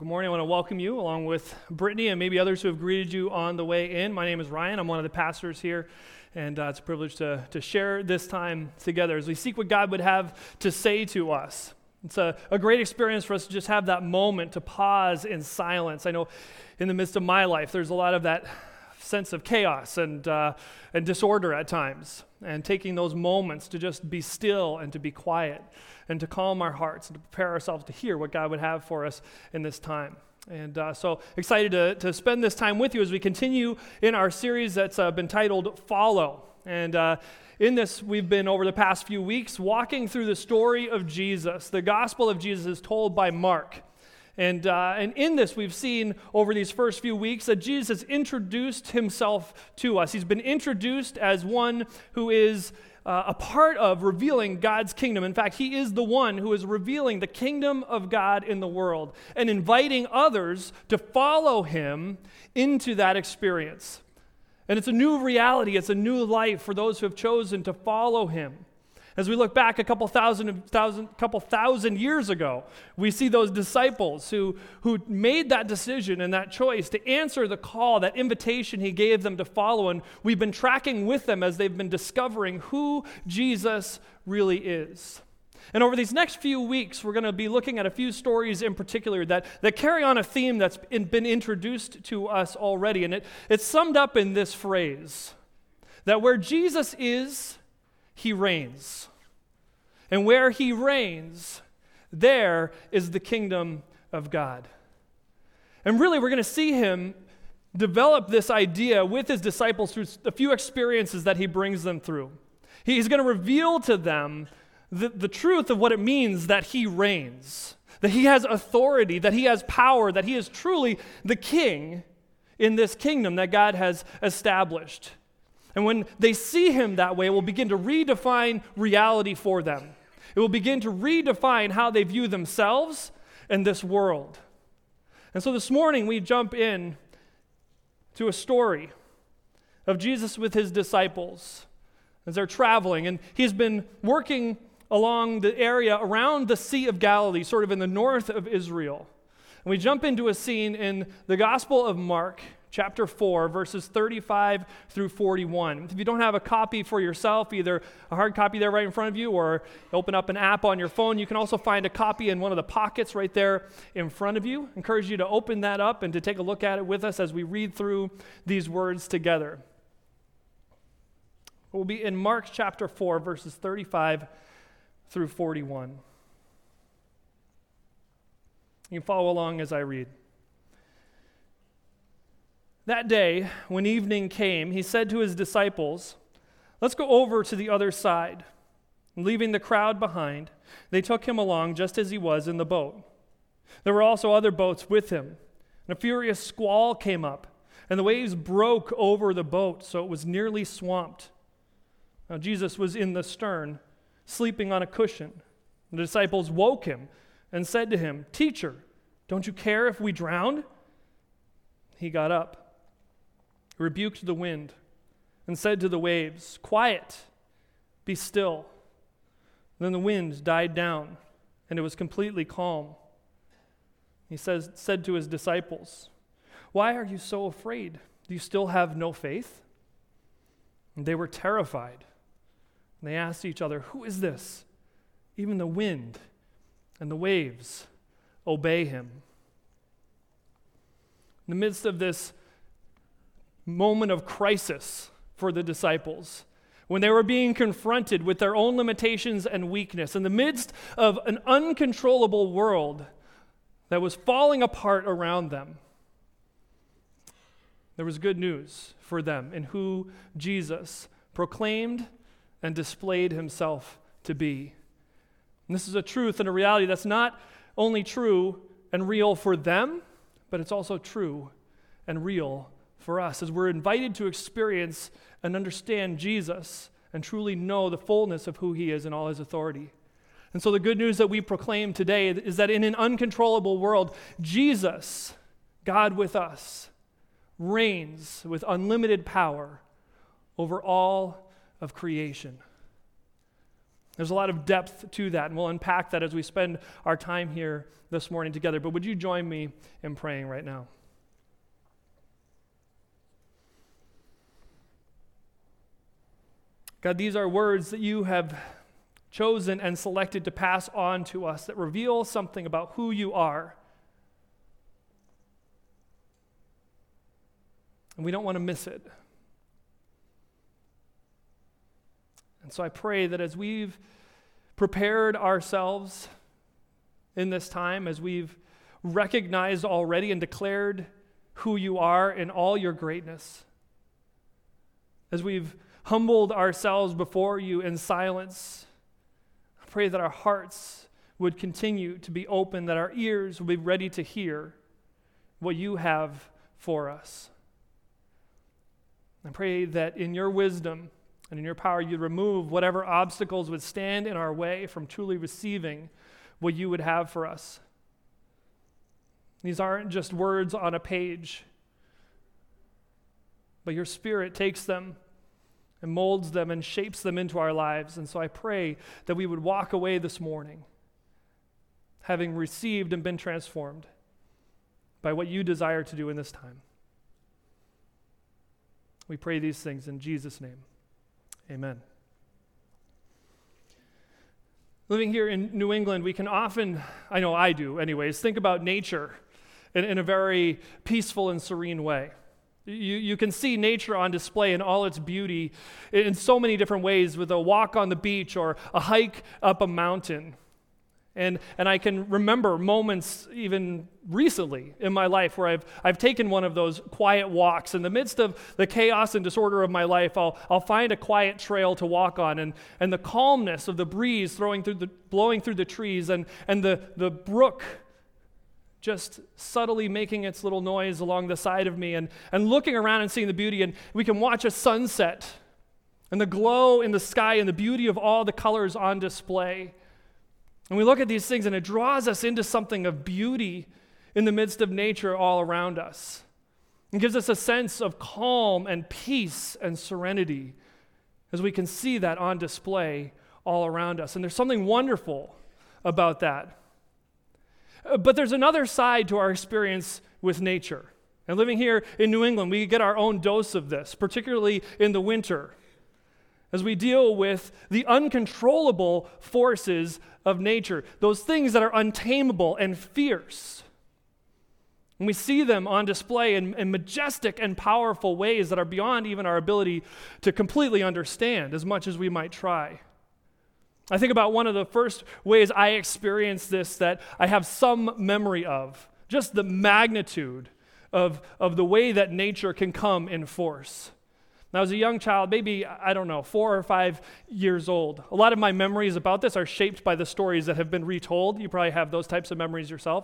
Good morning. I want to welcome you along with Brittany and maybe others who have greeted you on the way in. My name is Ryan. I'm one of the pastors here, and it's a privilege to share this time together as we seek what God would have to say to us. It's a great experience for us to just have that moment to pause in silence. I know in the midst of my life, there's a lot of that sense of chaos and disorder at times, and taking those moments to just be still and to be quiet and to calm our hearts and to prepare ourselves to hear what God would have for us in this time. And so excited to spend this time with you as we continue in our series that's been titled Follow. And in this, we've been over the past few weeks walking through the story of Jesus. The gospel of Jesus is told by Mark. And in this, we've seen over these first few weeks that Jesus introduced himself to us. He's been introduced as one who is a part of revealing God's kingdom. In fact, he is the one who is revealing the kingdom of God in the world and inviting others to follow him into that experience. And it's a new reality. It's a new life for those who have chosen to follow him. As we look back a couple thousand years ago, we see those disciples who made that decision and that choice to answer the call, that invitation he gave them to follow. And we've been tracking with them as they've been discovering who Jesus really is. And over these next few weeks, we're going to be looking at a few stories in particular that carry on a theme that's been introduced to us already. And it's summed up in this phrase, that where Jesus is, he reigns. And where he reigns, there is the kingdom of God. And really, we're going to see him develop this idea with his disciples through a few experiences that he brings them through. He's going to reveal to them the truth of what it means that he reigns, that he has authority, that he has power, that he is truly the king in this kingdom that God has established. And when they see him that way, it will begin to redefine reality for them. It will begin to redefine how they view themselves and this world. And so this morning we jump in to a story of Jesus with his disciples as they're traveling. And he's been working along the area around the Sea of Galilee, sort of in the north of Israel. And we jump into a scene in the Gospel of Mark, chapter 4, verses 35 through 41. If you don't have a copy for yourself, either a hard copy there right in front of you or open up an app on your phone, you can also find a copy in one of the pockets right there in front of you. I encourage you to open that up and to take a look at it with us as we read through these words together. We'll be in Mark chapter 4, verses 35 through 41. You can follow along as I read. That day, when evening came, he said to his disciples, "Let's go over to the other side." And leaving the crowd behind, they took him along just as he was in the boat. There were also other boats with him, and a furious squall came up, and the waves broke over the boat, so it was nearly swamped. Now Jesus was in the stern, sleeping on a cushion. The disciples woke him and said to him, "Teacher, don't you care if we drown?" He got up, rebuked the wind, and said to the waves, "Quiet, be still." Then the wind died down, and it was completely calm. He said to his disciples, "Why are you so afraid? Do you still have no faith?" And they were terrified. And they asked each other, "Who is this? Even the wind and the waves obey him." In the midst of this moment of crisis for the disciples, when they were being confronted with their own limitations and weakness, in the midst of an uncontrollable world that was falling apart around them, there was good news for them in who Jesus proclaimed and displayed himself to be. And this is a truth and a reality that's not only true and real for them, but it's also true and real for us as we're invited to experience and understand Jesus and truly know the fullness of who he is and all his authority. And so the good news that we proclaim today is that in an uncontrollable world, Jesus, God with us, reigns with unlimited power over all of creation. There's a lot of depth to that, and we'll unpack that as we spend our time here this morning together. But would you join me in praying right now? God, these are words that you have chosen and selected to pass on to us that reveal something about who you are. And we don't want to miss it. And so I pray that as we've prepared ourselves in this time, as we've recognized already and declared who you are in all your greatness, as we've humbled ourselves before you in silence, I pray that our hearts would continue to be open, that our ears would be ready to hear what you have for us. I pray that in your wisdom and in your power, you remove whatever obstacles would stand in our way from truly receiving what you would have for us. These aren't just words on a page, but your Spirit takes them and molds them and shapes them into our lives. And so I pray that we would walk away this morning having received and been transformed by what you desire to do in this time. We pray these things in Jesus' name. Amen. Living here in New England, we can often, I know I do anyways, think about nature in a very peaceful and serene way. You can see nature on display in all its beauty in so many different ways, with a walk on the beach or a hike up a mountain. And I can remember moments even recently in my life where I've taken one of those quiet walks. In the midst of the chaos and disorder of my life, I'll find a quiet trail to walk on, and the calmness of the breeze blowing through the trees, and the brook just subtly making its little noise along the side of me, and looking around and seeing the beauty. And we can watch a sunset and the glow in the sky and the beauty of all the colors on display. And we look at these things and it draws us into something of beauty in the midst of nature all around us. It gives us a sense of calm and peace and serenity as we can see that on display all around us. And there's something wonderful about that. But there's another side to our experience with nature. And living here in New England, we get our own dose of this, particularly in the winter, as we deal with the uncontrollable forces of nature, those things that are untamable and fierce. And we see them on display in majestic and powerful ways that are beyond even our ability to completely understand, as much as we might try. I think about one of the first ways I experienced this that I have some memory of, just the magnitude of the way that nature can come in force. When I was a young child, maybe, 4 or 5 years old. A lot of my memories about this are shaped by the stories that have been retold. You probably have those types of memories yourself.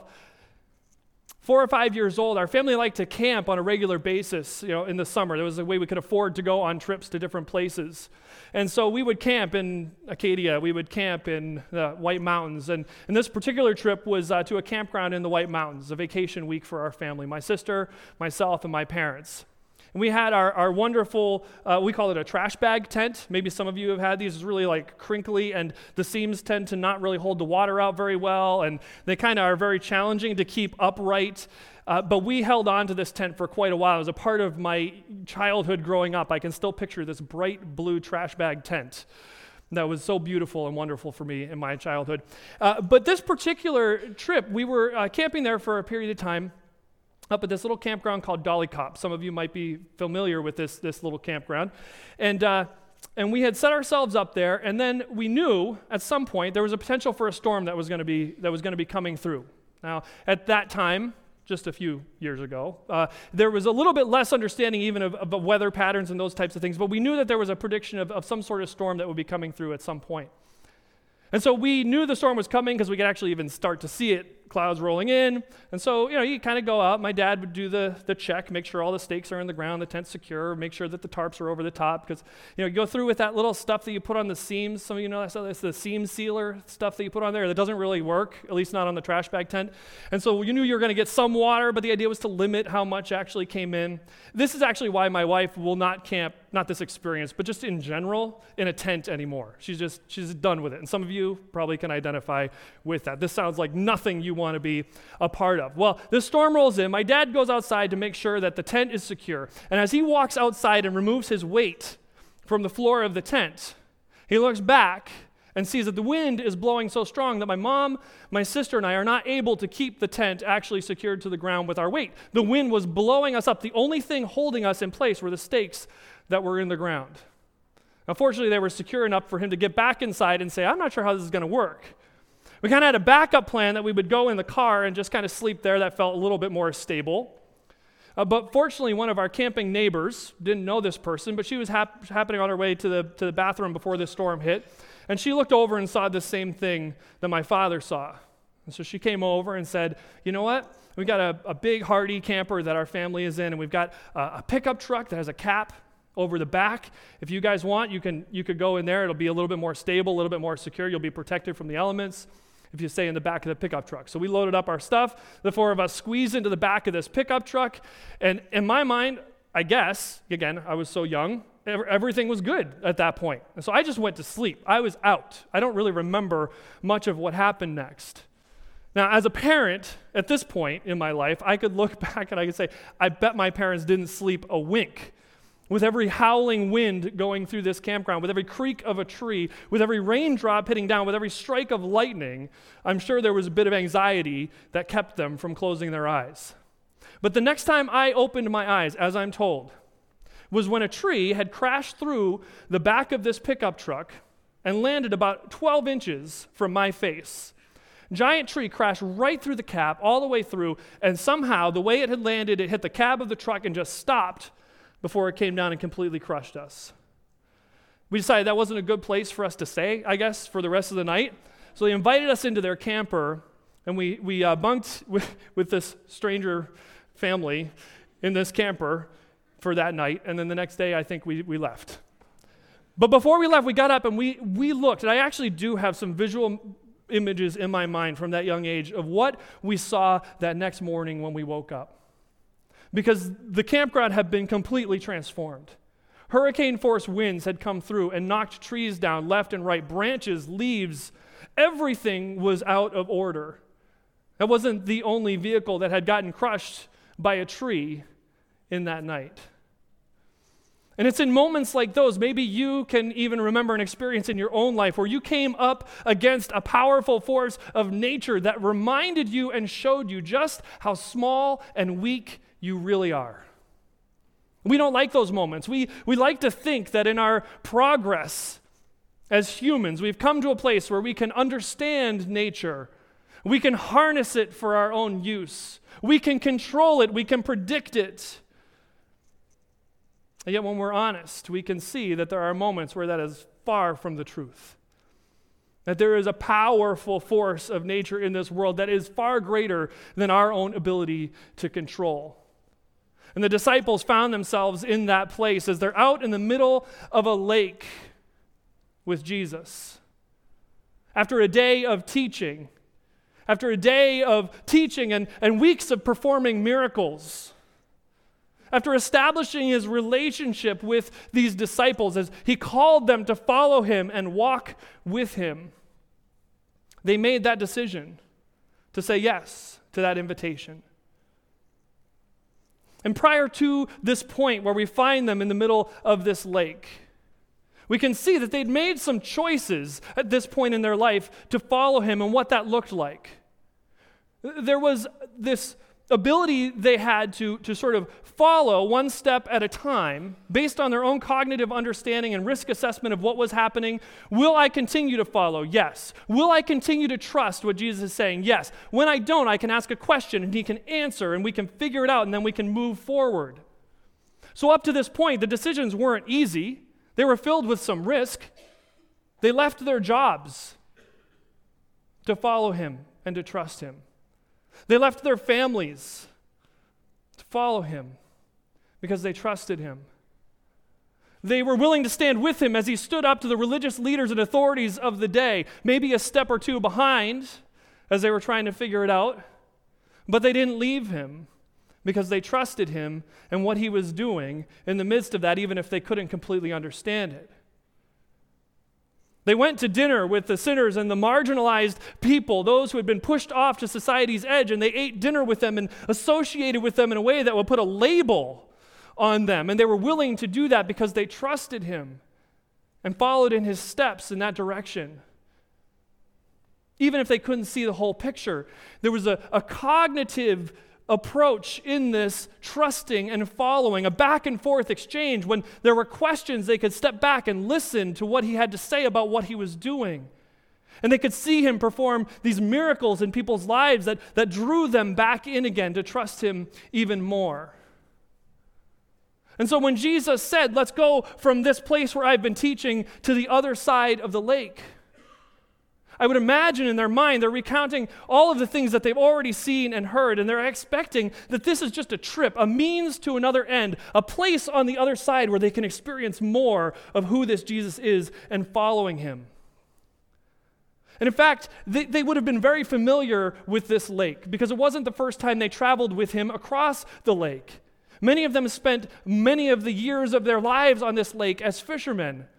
4 or 5 years old, our family liked to camp on a regular basis, in the summer. There was a way we could afford to go on trips to different places. And so we would camp in Acadia. We would camp in the White Mountains. And this particular trip was to a campground in the White Mountains, a vacation week for our family, my sister, myself, and my parents. And we had our wonderful, we call it a trash bag tent. Maybe some of you have had these. It's really like crinkly, and the seams tend to not really hold the water out very well, and they kind of are very challenging to keep upright. But we held on to this tent for quite a while. It was a part of my childhood growing up. I can still picture this bright blue trash bag tent that was so beautiful and wonderful for me in my childhood. But this particular trip, we were camping there for a period of time, up at this little campground called Dolly Cop. Some of you might be familiar with this little campground. And we had set ourselves up there, and then we knew at some point there was a potential for a storm that was going to be coming through. Now, at that time, just a few years ago, there was a little bit less understanding even of weather patterns and those types of things, but we knew that there was a prediction of some sort of storm that would be coming through at some point. And so we knew the storm was coming because we could actually even start to see it clouds rolling in. And so, you kind of go out. My dad would do the check, make sure all the stakes are in the ground, the tent's secure, make sure that the tarps are over the top. Because, you go through with that little stuff that you put on the seams. Some of you know that stuff. It's the seam sealer stuff that you put on there that doesn't really work, at least not on the trash bag tent. And so you knew you were going to get some water, but the idea was to limit how much actually came in. This is actually why my wife will not camp, not this experience, but just in general, in a tent anymore. She's done with it. And some of you probably can identify with that. This sounds like nothing you want to be a part of. Well, the storm rolls in. My dad goes outside to make sure that the tent is secure. And as he walks outside and removes his weight from the floor of the tent, he looks back and sees that the wind is blowing so strong that my mom, my sister, and I are not able to keep the tent actually secured to the ground with our weight. The wind was blowing us up. The only thing holding us in place were the stakes that were in the ground. Unfortunately, they were secure enough for him to get back inside and say, I'm not sure how this is going to work. We kind of had a backup plan that we would go in the car and just kind of sleep there. That felt a little bit more stable. But fortunately, one of our camping neighbors, didn't know this person, but she was happening on her way to the bathroom before this storm hit. And she looked over and saw the same thing that my father saw. And so she came over and said, you know what? We've got a big Hardy camper that our family is in, and we've got a pickup truck that has a cap over the back. If you guys want, you could go in there. It'll be a little bit more stable, a little bit more secure. You'll be protected from the elements if you stay in the back of the pickup truck. So we loaded up our stuff. The four of us squeezed into the back of this pickup truck. And in my mind, I guess, again, I was so young, everything was good at that point. And so I just went to sleep. I was out. I don't really remember much of what happened next. Now, as a parent, at this point in my life, I could look back and I could say, I bet my parents didn't sleep a wink. With every howling wind going through this campground, with every creak of a tree, with every raindrop hitting down, with every strike of lightning, I'm sure there was a bit of anxiety that kept them from closing their eyes. But the next time I opened my eyes, as I'm told, was when a tree had crashed through the back of this pickup truck and landed about 12 inches from my face. Giant tree crashed right through the cab, all the way through, and somehow, the way it had landed, it hit the cab of the truck and just stopped before it came down and completely crushed us. We decided that wasn't a good place for us to stay, I guess, for the rest of the night. So they invited us into their camper, and we bunked with this stranger family in this camper for that night, and then the next day I think we left. But before we left, we got up and we looked, and I actually do have some visual images in my mind from that young age of what we saw that next morning when we woke up. Because the campground had been completely transformed. Hurricane-force winds had come through and knocked trees down left and right, branches, leaves, everything was out of order. That wasn't the only vehicle that had gotten crushed by a tree in that night. And it's in moments like those, maybe you can even remember an experience in your own life where you came up against a powerful force of nature that reminded you and showed you just how small and weak you really are. We don't like those moments. We like to think that in our progress as humans, we've come to a place where we can understand nature. We can harness it for our own use. We can control it. We can predict it. And yet when we're honest, we can see that there are moments where that is far from the truth. That there is a powerful force of nature in this world that is far greater than our own ability to control. And the disciples found themselves in that place as they're out in the middle of a lake with Jesus. After a day of teaching, and weeks of performing miracles, after establishing his relationship with these disciples as he called them to follow him and walk with him, they made that decision to say yes to that invitation. And prior to this point where we find them in the middle of this lake, we can see that they'd made some choices at this point in their life to follow him and what that looked like. There was this ability they had to sort of follow one step at a time based on their own cognitive understanding and risk assessment of what was happening. Will I continue to follow? Yes. Will I continue to trust what Jesus is saying? Yes. When I don't, I can ask a question and he can answer and we can figure it out and then we can move forward. So up to this point, the decisions weren't easy. They were filled with some risk. They left their jobs to follow him and to trust him. They left their families to follow him because they trusted him. They were willing to stand with him as he stood up to the religious leaders and authorities of the day, maybe a step or two behind as they were trying to figure it out. But they didn't leave him because they trusted him and what he was doing in the midst of that, even if they couldn't completely understand it. They went to dinner with the sinners and the marginalized people, those who had been pushed off to society's edge, and they ate dinner with them and associated with them in a way that would put a label on them. And they were willing to do that because they trusted him and followed in his steps in that direction. Even if they couldn't see the whole picture, there was a cognitive approach in this trusting and following, a back and forth exchange. When there were questions, they could step back and listen to what he had to say about what he was doing. And they could see him perform these miracles in people's lives that drew them back in again to trust him even more. And so when Jesus said, let's go from this place where I've been teaching to the other side of the lake, I would imagine in their mind, they're recounting all of the things that they've already seen and heard, and they're expecting that this is just a trip, a means to another end, a place on the other side where they can experience more of who this Jesus is and following him. And in fact, they would have been very familiar with this lake because it wasn't the first time they traveled with him across the lake. Many of them spent many of the years of their lives on this lake as fishermen.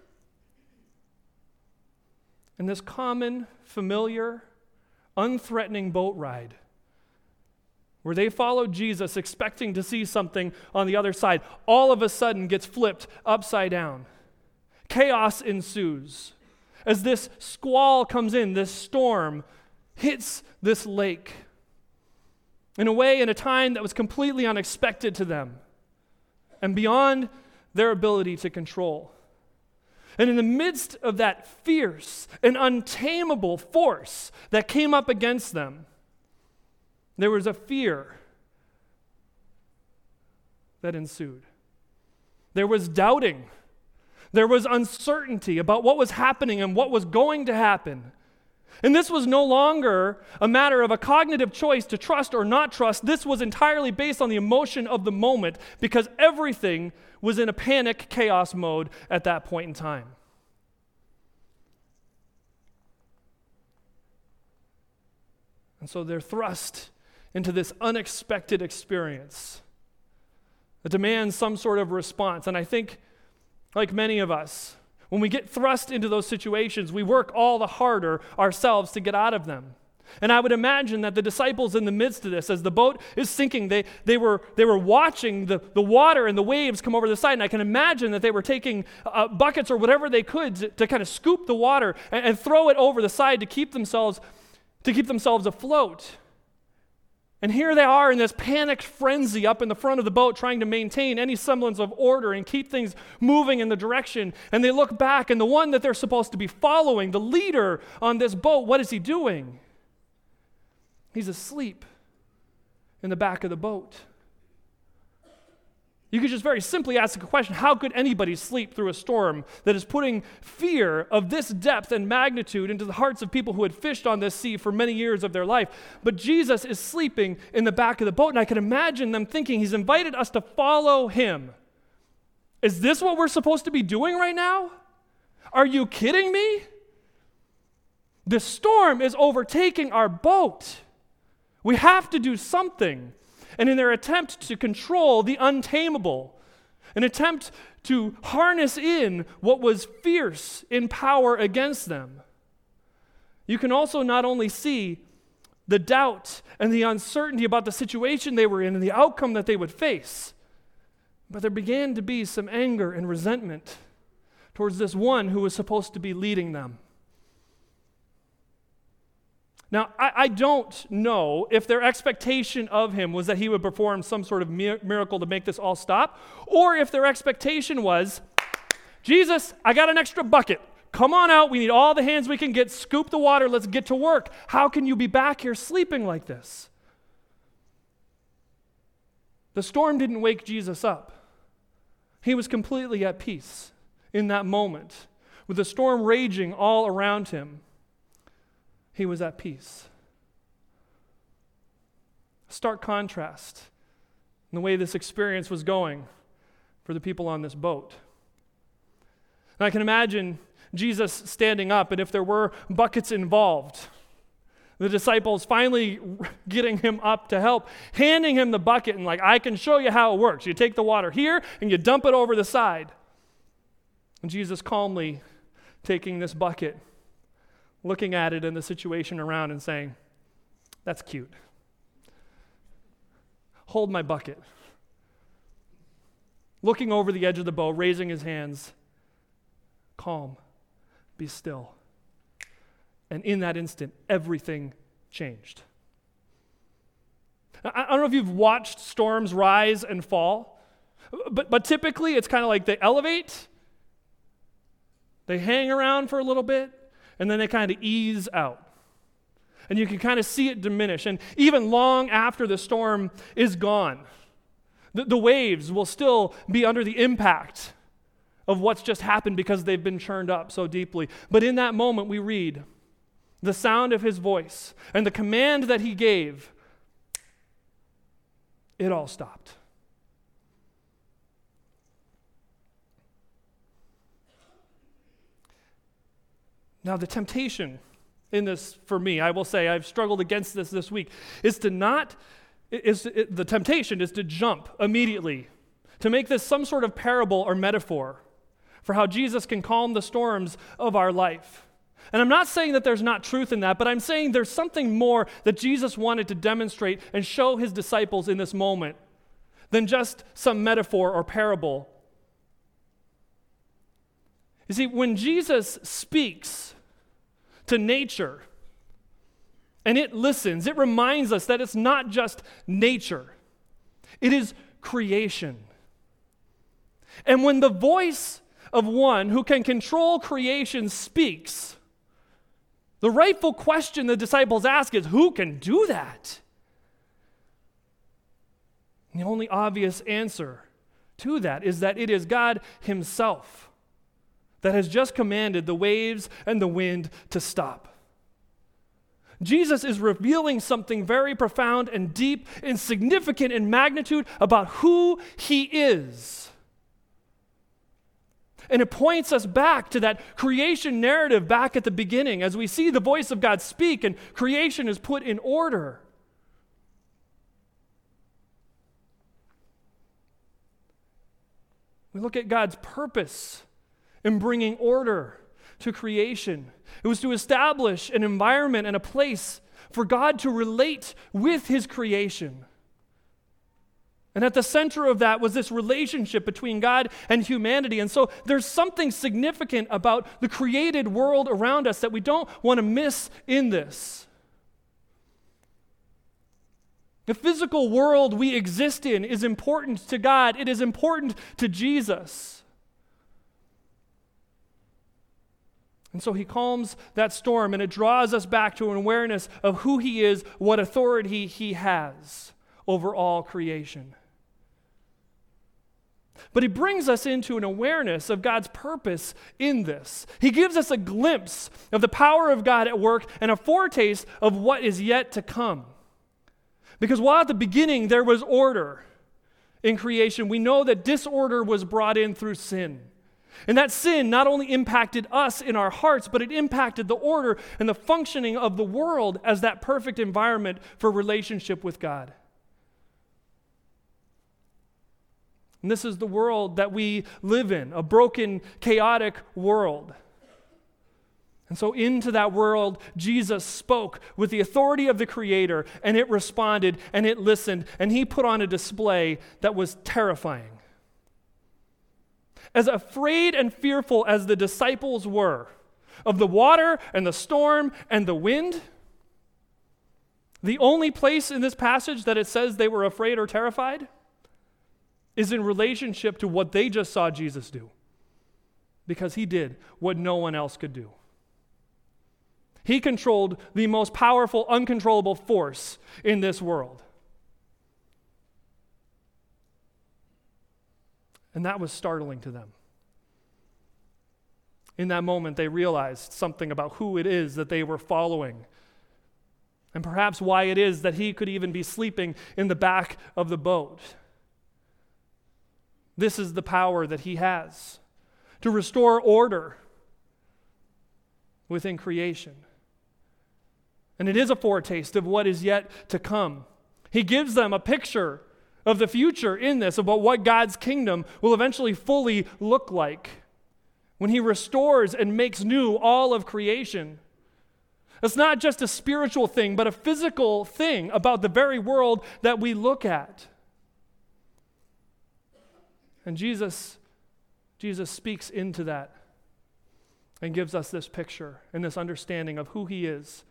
And this common, familiar, unthreatening boat ride where they followed Jesus expecting to see something on the other side, all of a sudden gets flipped upside down. Chaos ensues. As this squall comes in, this storm hits this lake in a way, in a time that was completely unexpected to them and beyond their ability to control. And in the midst of that fierce and untamable force that came up against them, there was a fear that ensued. There was doubting. There was uncertainty about what was happening and what was going to happen. And this was no longer a matter of a cognitive choice to trust or not trust. This was entirely based on the emotion of the moment because everything was in a panic chaos mode at that point in time. And so they're thrust into this unexpected experience that demands some sort of response. And I think, like many of us, when we get thrust into those situations, we work all the harder ourselves to get out of them. And I would imagine that the disciples in the midst of this, as the boat is sinking, they were watching the water and the waves come over the side. And I can imagine that they were taking buckets or whatever they could to kind of scoop the water and throw it over the side to keep themselves afloat. And here they are in this panicked frenzy up in the front of the boat trying to maintain any semblance of order and keep things moving in the direction. And they look back, and the one that they're supposed to be following, the leader on this boat, what is he doing? He's asleep in the back of the boat. You could just very simply ask a question: how could anybody sleep through a storm that is putting fear of this depth and magnitude into the hearts of people who had fished on this sea for many years of their life? But Jesus is sleeping in the back of the boat, and I can imagine them thinking, he's invited us to follow him. Is this what we're supposed to be doing right now? Are you kidding me? The storm is overtaking our boat. We have to do something. And in their attempt to control the untamable, an attempt to harness in what was fierce in power against them, you can also not only see the doubt and the uncertainty about the situation they were in and the outcome that they would face, but there began to be some anger and resentment towards this one who was supposed to be leading them. Now, I don't know if their expectation of him was that he would perform some sort of miracle to make this all stop, or if their expectation was, Jesus, I got an extra bucket. Come on out. We need all the hands we can get. Scoop the water. Let's get to work. How can you be back here sleeping like this? The storm didn't wake Jesus up. He was completely at peace in that moment. With the storm raging all around him, he was at peace. stark contrast in the way this experience was going for the people on this boat. And I can imagine Jesus standing up, and if there were buckets involved, the disciples finally getting him up to help, handing him the bucket and I can show you how it works. You take the water here and you dump it over the side. And Jesus calmly taking this bucket, looking at it and the situation around and saying, "That's cute. Hold my bucket." Looking over the edge of the boat, raising his hands, "Calm, be still." And in that instant, everything changed. I don't know if you've watched storms rise and fall, but typically it's kind of like they elevate, they hang around for a little bit, and then they kind of ease out. And you can kind of see it diminish. And even long after the storm is gone, the waves will still be under the impact of what's just happened because they've been churned up so deeply. But in that moment, we read the sound of his voice and the command that he gave, it all stopped. Now, the temptation in this, for me, I will say, I've struggled against this week, the temptation is to jump immediately, to make this some sort of parable or metaphor for how Jesus can calm the storms of our life. And I'm not saying that there's not truth in that, but I'm saying there's something more that Jesus wanted to demonstrate and show his disciples in this moment than just some metaphor or parable. You see, when Jesus speaks to nature and it listens, it reminds us that it's not just nature, it is creation. And when the voice of one who can control creation speaks, the rightful question the disciples ask is, who can do that? And the only obvious answer to that is that it is God himself that has just commanded the waves and the wind to stop. Jesus is revealing something very profound and deep and significant in magnitude about who he is. And it points us back to that creation narrative back at the beginning as we see the voice of God speak and creation is put in order. We look at God's purpose in bringing order to creation. It was to establish an environment and a place for God to relate with his creation. And at the center of that was this relationship between God and humanity. And so there's something significant about the created world around us that we don't want to miss in this. The physical world we exist in is important to God. It is important to Jesus. And so he calms that storm, and it draws us back to an awareness of who he is, what authority he has over all creation. But he brings us into an awareness of God's purpose in this. He gives us a glimpse of the power of God at work and a foretaste of what is yet to come. Because while at the beginning there was order in creation, we know that disorder was brought in through sin. And that sin not only impacted us in our hearts, but it impacted the order and the functioning of the world as that perfect environment for relationship with God. And this is the world that we live in, a broken, chaotic world. And so into that world, Jesus spoke with the authority of the Creator, and it responded, and it listened, and he put on a display that was terrifying. As afraid and fearful as the disciples were of the water and the storm and the wind, the only place in this passage that it says they were afraid or terrified is in relationship to what they just saw Jesus do. Because he did what no one else could do. He controlled the most powerful, uncontrollable force in this world. And that was startling to them. In that moment, they realized something about who it is that they were following. and perhaps why it is that he could even be sleeping in the back of the boat. This is the power that he has to restore order within creation. And it is a foretaste of what is yet to come. He gives them a picture of the future in this, about what God's kingdom will eventually fully look like when he restores and makes new all of creation. It's not just a spiritual thing, but a physical thing about the very world that we look at. And Jesus speaks into that and gives us this picture and this understanding of who he is.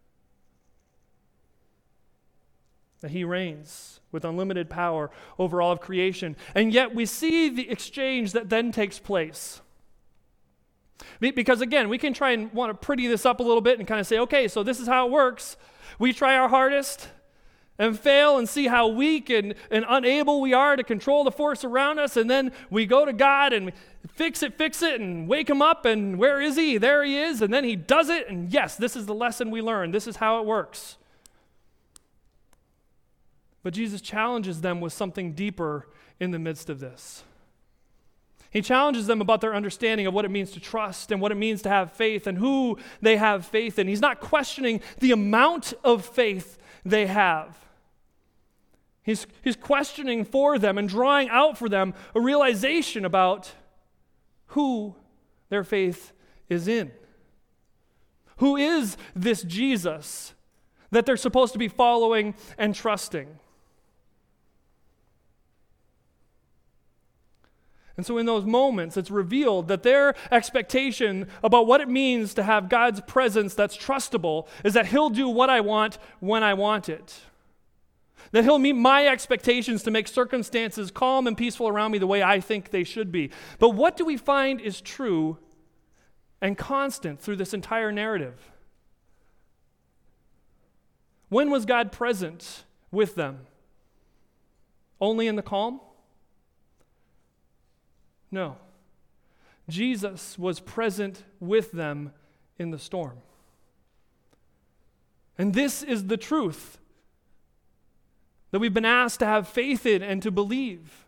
That he reigns with unlimited power over all of creation. And yet we see the exchange that then takes place. Because again, we can try and want to pretty this up a little bit and kind of say, okay, so this is how it works. We try our hardest and fail and see how weak and unable we are to control the force around us, and then we go to God and fix it, and wake him up, and where is he? There he is, and then he does it, and yes, this is the lesson we learn. This is how it works. But Jesus challenges them with something deeper in the midst of this. He challenges them about their understanding of what it means to trust and what it means to have faith and who they have faith in. He's not questioning the amount of faith they have. He's questioning for them and drawing out for them a realization about who their faith is in. Who is this Jesus that they're supposed to be following and trusting? And so in those moments, it's revealed that their expectation about what it means to have God's presence that's trustable is that he'll do what I want when I want it. That he'll meet my expectations to make circumstances calm and peaceful around me the way I think they should be. But what do we find is true and constant through this entire narrative? When was God present with them? Only in the calm? No. Jesus was present with them in the storm. And this is the truth that we've been asked to have faith in and to believe.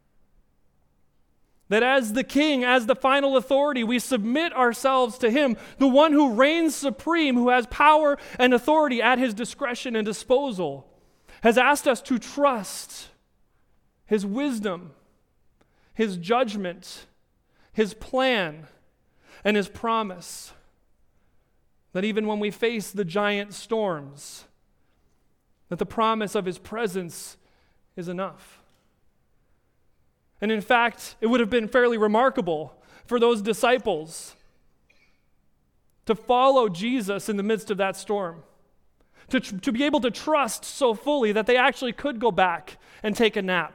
That as the king, as the final authority, we submit ourselves to him, the one who reigns supreme, who has power and authority at his discretion and disposal, has asked us to trust his wisdom, his judgment, his plan, and his promise. That even when we face the giant storms, that the promise of his presence is enough. And in fact, it would have been fairly remarkable for those disciples to follow Jesus in the midst of that storm, to be able to trust so fully that they actually could go back and take a nap.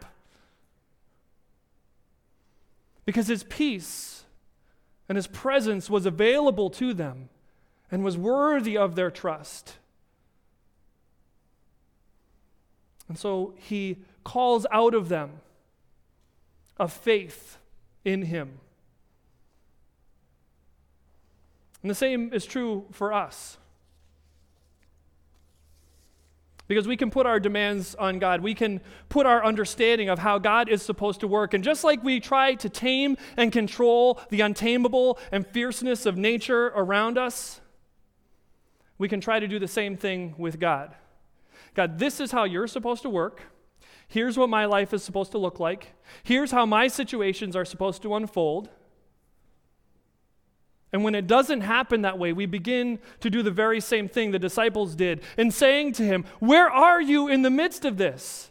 Because his peace and his presence was available to them and was worthy of their trust. And so he calls out of them a faith in him. And the same is true for us. Because we can put our demands on God. We can put our understanding of how God is supposed to work. And just like we try to tame and control the untamable and fierceness of nature around us, we can try to do the same thing with God. God, this is how you're supposed to work. Here's what my life is supposed to look like. Here's how my situations are supposed to unfold. And when it doesn't happen that way, we begin to do the very same thing the disciples did in saying to him, "Where are you in the midst of this?"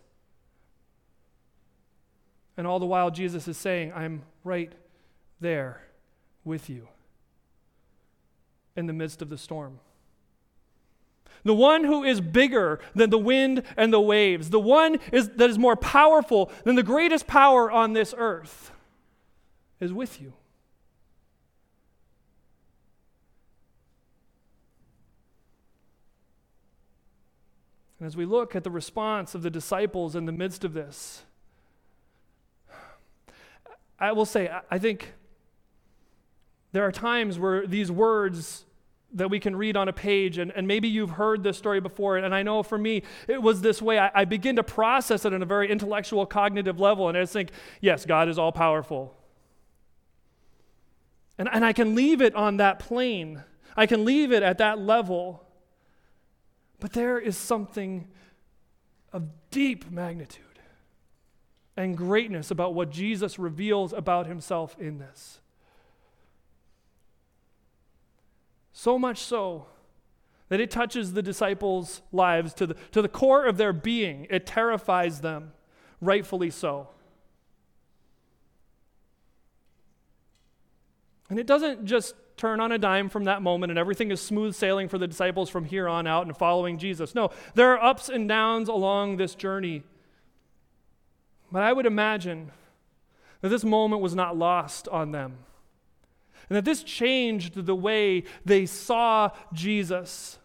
And all the while Jesus is saying, "I'm right there with you in the midst of the storm." The one who is bigger than the wind and the waves, the one that is more powerful than the greatest power on this earth, is with you. And as we look at the response of the disciples in the midst of this, I will say, I think there are times where these words that we can read on a page, and maybe you've heard this story before, and I know for me, it was this way. I begin to process it on a very intellectual, cognitive level, and I just think, yes, God is all-powerful. And I can leave it on that plane. I can leave it at that level. But there is something of deep magnitude and greatness about what Jesus reveals about himself in this. So much so that it touches the disciples' lives to the core of their being. It terrifies them, rightfully so. And it doesn't just turn on a dime from that moment and everything is smooth sailing for the disciples from here on out and following Jesus. No, there are ups and downs along this journey. But I would imagine that this moment was not lost on them. And that this changed the way they saw Jesus.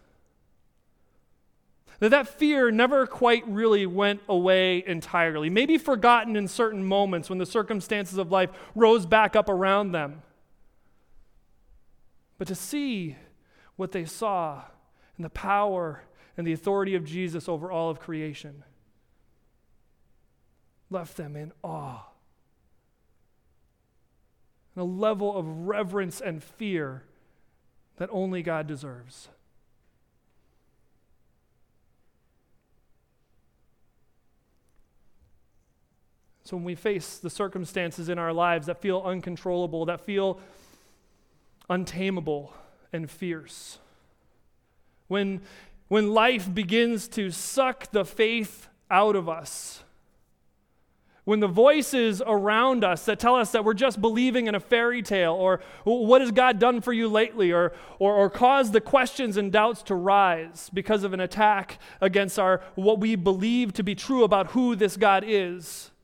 That fear never quite really went away entirely. Maybe forgotten in certain moments when the circumstances of life rose back up around them. But to see what they saw and the power and the authority of Jesus over all of creation left them in awe. And a level of reverence and fear that only God deserves. So when we face the circumstances in our lives that feel uncontrollable, that feel untamable and fierce, when life begins to suck the faith out of us, when the voices around us that tell us that we're just believing in a fairy tale, or what has God done for you lately, or cause the questions and doubts to rise because of an attack against what we believe to be true about who this God is.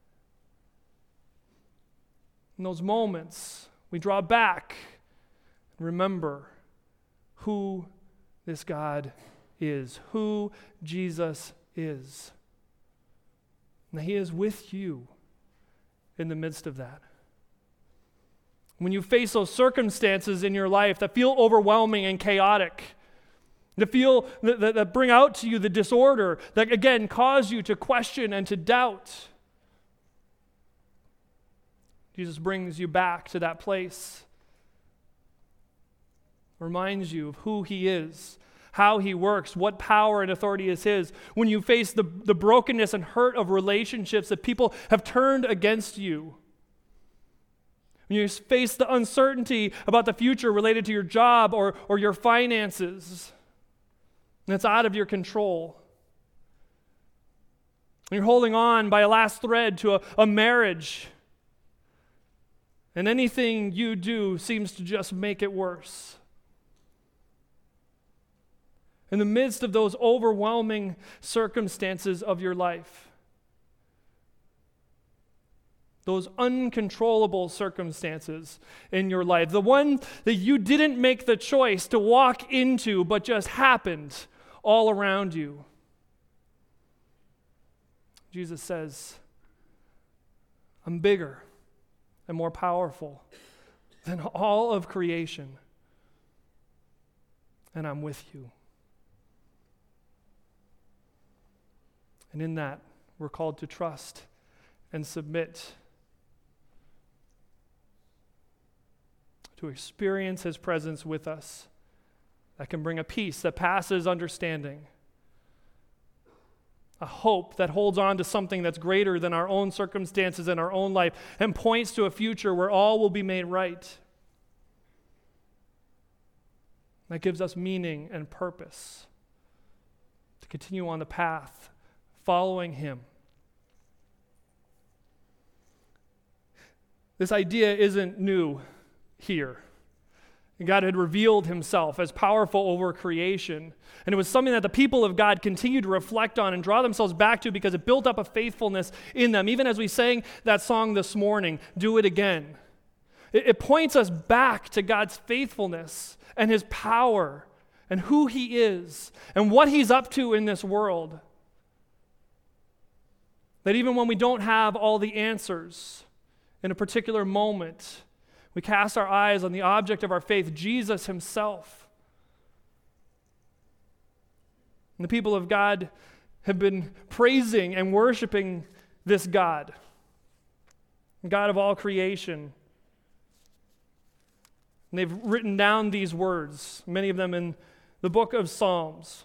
In those moments, we draw back and remember who this God is, who Jesus is. And he is with you in the midst of that. When you face those circumstances in your life that feel overwhelming and chaotic, that bring out to you the disorder, that again cause you to question and to doubt, Jesus brings you back to that place, reminds you of who he is, how he works, what power and authority is his. When you face the brokenness and hurt of relationships that people have turned against you, when you face the uncertainty about the future related to your job or your finances, and it's out of your control. When you're holding on by a last thread to a marriage, and anything you do seems to just make it worse. In the midst of those overwhelming circumstances of your life, those uncontrollable circumstances in your life, the one that you didn't make the choice to walk into but just happened all around you, Jesus says, I'm bigger and more powerful than all of creation, and I'm with you. And in that, we're called to trust and submit, to experience his presence with us that can bring a peace that passes understanding, a hope that holds on to something that's greater than our own circumstances and our own life and points to a future where all will be made right. That gives us meaning and purpose to continue on the path following him. This idea isn't new here. God had revealed himself as powerful over creation. And it was something that the people of God continued to reflect on and draw themselves back to because it built up a faithfulness in them. Even as we sang that song this morning, Do It Again. It points us back to God's faithfulness and his power and who he is and what he's up to in this world. That even when we don't have all the answers in a particular moment, we cast our eyes on the object of our faith, Jesus himself, And the people of God have been praising and worshiping this God, God of all creation. And they've written down these words, many of them in the book of Psalms.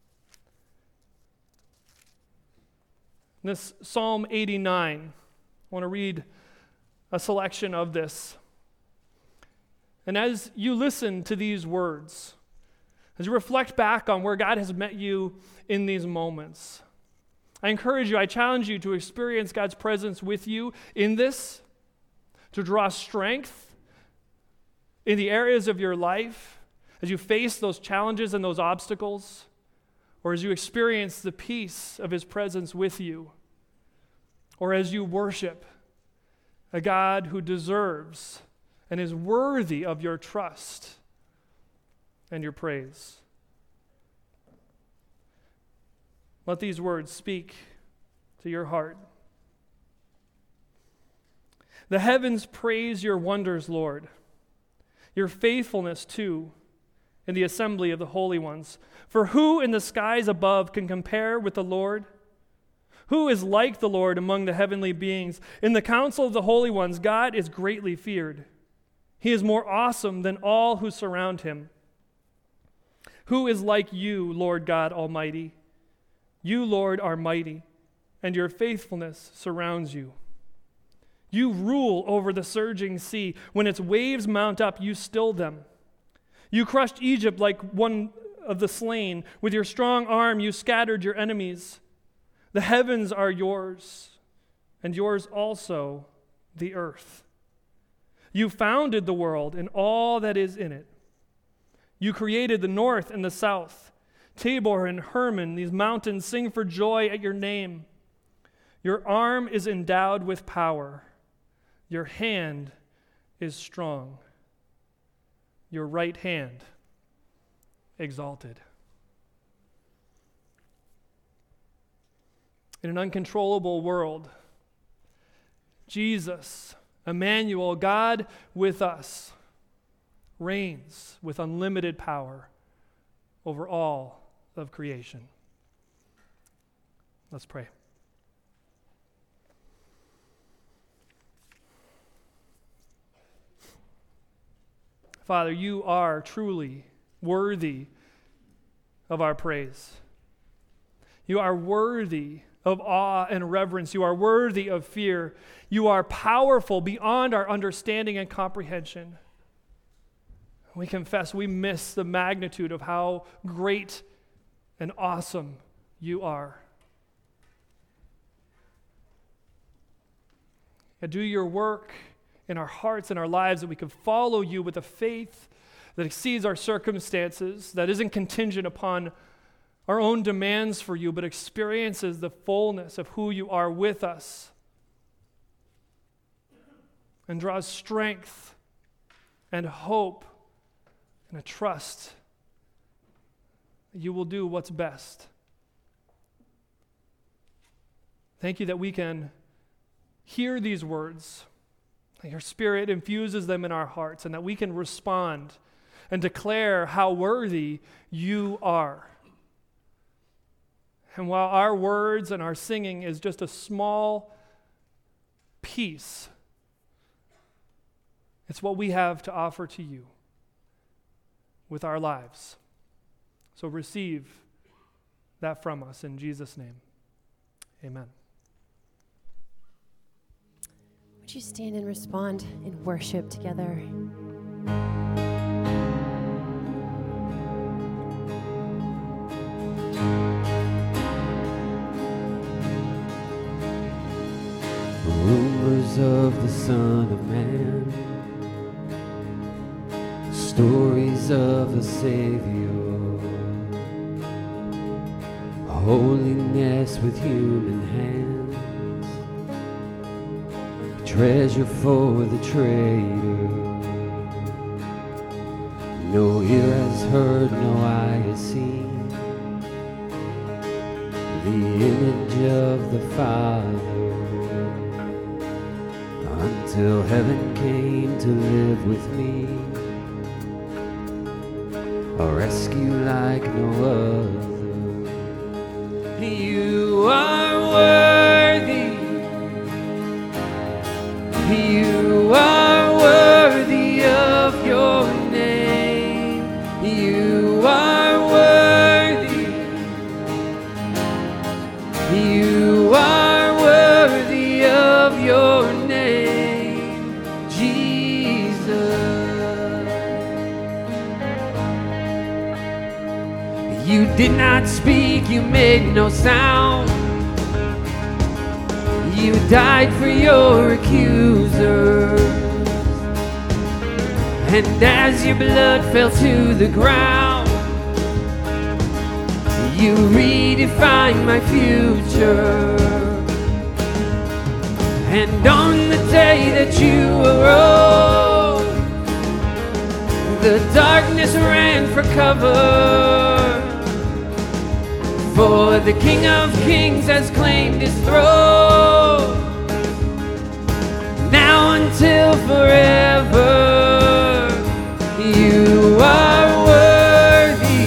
This Psalm 89, I want to read a selection of this. And as you listen to these words, as you reflect back on where God has met you in these moments, I encourage you, I challenge you to experience God's presence with you in this, to draw strength in the areas of your life as you face those challenges and those obstacles, or as you experience the peace of His presence with you, or as you worship a God who deserves and is worthy of your trust and your praise. Let these words speak to your heart. The heavens praise your wonders, Lord, your faithfulness too in the assembly of the holy ones. For who in the skies above can compare with the Lord? Who is like the Lord among the heavenly beings? In the council of the holy ones, God is greatly feared. He is more awesome than all who surround him. Who is like you, Lord God Almighty? You, Lord, are mighty, and your faithfulness surrounds you. You rule over the surging sea. When its waves mount up, you still them. You crushed Egypt like one of the slain. With your strong arm, you scattered your enemies. The heavens are yours, and yours also the earth. You founded the world and all that is in it. You created the north and the south. Tabor and Hermon, these mountains sing for joy at your name. Your arm is endowed with power. Your hand is strong. Your right hand exalted. In an uncontrollable world, Jesus, Emmanuel, God with us, reigns with unlimited power over all of creation. Let's pray. Father, you are truly worthy of our praise. You are worthy of awe and reverence. You are worthy of fear. You are powerful beyond our understanding and comprehension. We confess we miss the magnitude of how great and awesome you are. And do your work in our hearts and our lives that we can follow you with a faith that exceeds our circumstances, that isn't contingent upon our own demands for you, but experiences the fullness of who you are with us and draws strength and hope and a trust that you will do what's best. Thank you that we can hear these words, that your Spirit infuses them in our hearts, and that we can respond and declare how worthy you are. And while our words and our singing is just a small piece, it's what we have to offer to you with our lives. So receive that from us in Jesus' name. Amen. Would you stand and respond in worship together? Rumors of the Son of Man, stories of the Savior, holiness with human hands, treasure for the traitor. No ear has heard, no eye has seen the image of the Father, until heaven came to live with me, a rescue like no other. worthy. You are worthy of your name. You are worthy. You are worthy of your name, Jesus. You did not speak, you made no sound. You died for your accusers, and as your blood fell to the ground, you redefined my future. And on the day that you arose, the darkness ran for cover, for the King of Kings has claimed his throne, now until forever. You are worthy.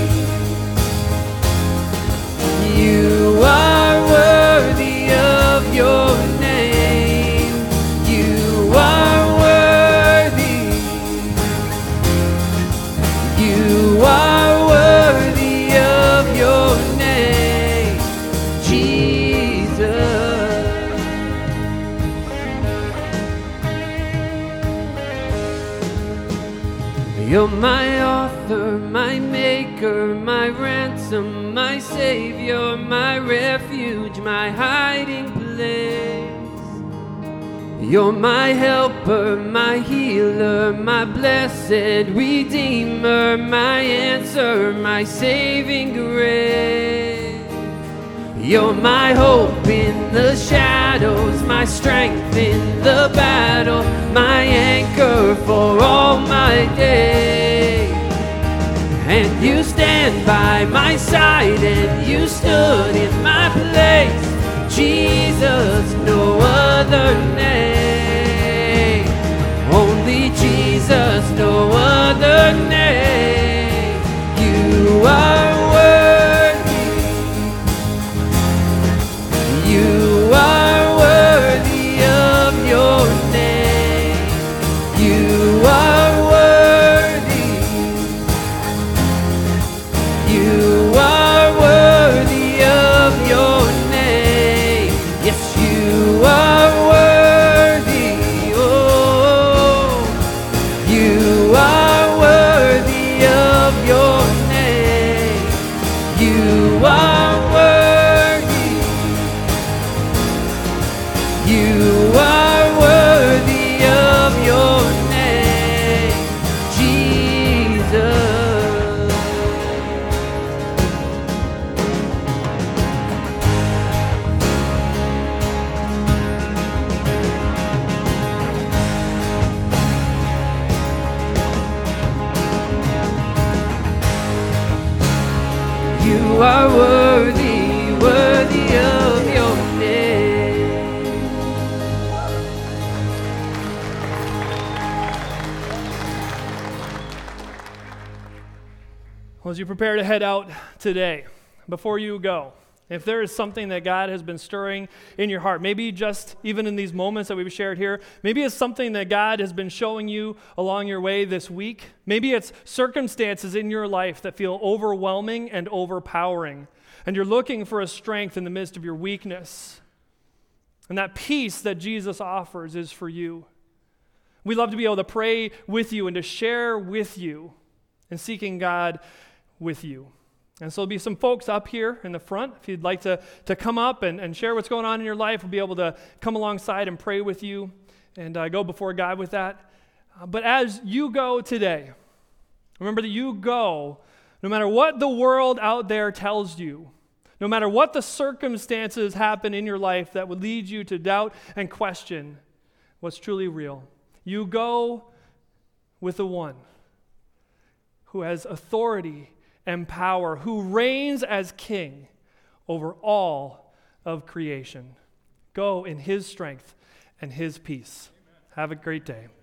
You are worthy of your name. You are worthy. You are worthy of your name, Jesus. You're my author, my maker, my ransom, my savior, my refuge, my hiding place. You're my helper, my healer, my blessed redeemer, my answer, my saving grace. You're my hope in the shadows, my strength in the battle, my anchor for all my days. And you stand by my side, and you stood in my place. Jesus, no other name. Only Jesus, no other name. You are worthy. You are worthy of your name. You are worthy. You are worthy of your name. Yes, you are worthy. Oh, you are worthy of your name. You are worthy. You are worthy of your name, Jesus. You are worthy, worthy of your name. Well, as you prepare to head out today, before you go, if there is something that God has been stirring in your heart, maybe just even in these moments that we've shared here, maybe it's something that God has been showing you along your way this week. Maybe it's circumstances in your life that feel overwhelming and overpowering, and you're looking for a strength in the midst of your weakness. And that peace that Jesus offers is for you. We love to be able to pray with you and to share with you and seeking God with you. And so there'll be some folks up here in the front. If you'd like to come up and share what's going on in your life, we'll be able to come alongside and pray with you and go before God with that. But as you go today, remember that you go no matter what the world out there tells you, no matter what the circumstances happen in your life that would lead you to doubt and question what's truly real. You go with the one who has authority and power, who reigns as king over all of creation. Go in his strength and his peace. Have a great day.